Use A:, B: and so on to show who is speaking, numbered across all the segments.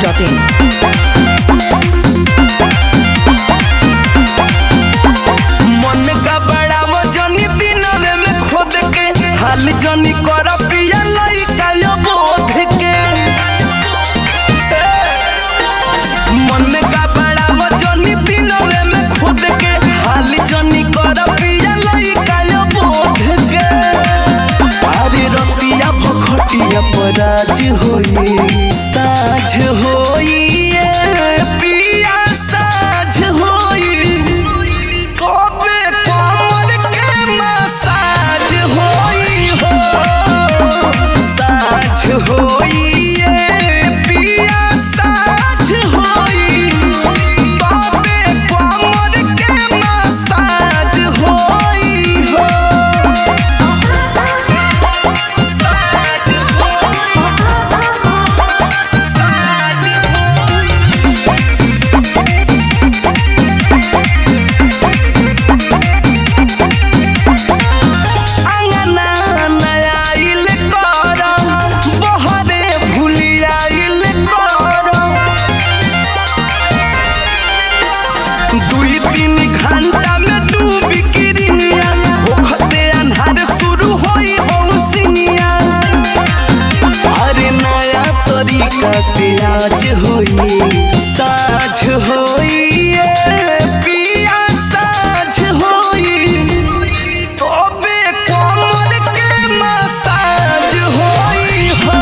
A: biharmasti.in
B: मन का बड़ा वजनी दिनवे में खोद के हाल जनी कर पिया लइका यो बोध के मन का बड़ा वजनी दिनवे में खोद के हाल जनी कर पिया लइका यो बोध के अरे रतिया भखटिया पराज होई साझ होई पिया साझ होई दुई तीन घंटा में डूबी किरनिया होखते अन्हार शुरू होई बौसिनिया अरे नया तरीका से आज होई साझ होई पिया साझ होई तबे कमर के मसाज होई हो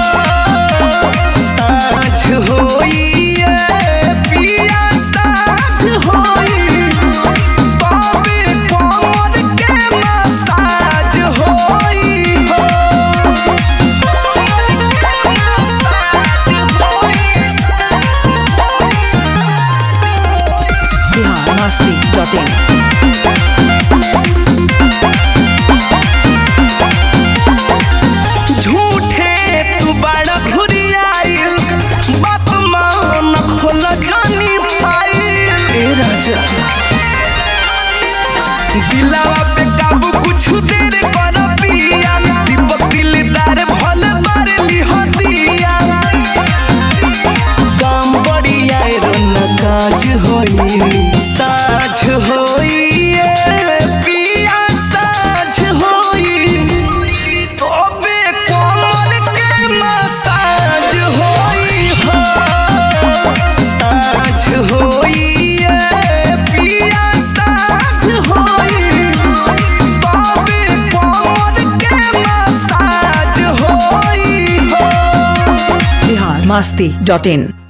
B: साझ होई पिया साझ होई
A: biharmasti.in
B: झूठे तू बड़ा घुरियाइल बात मान खोल जानी पाइल ए राजा दिलावा पे काबू कुछ देर कर पिया दीपक दिलदार भल बार लिह दिया काम बढ़िया रन काज होई साझ होई पिया साझ होई तबे कमर के मसाज होई हो साझ होई पिया साझ होई तबे कमर के मसाज होई हो
A: biharmasti.in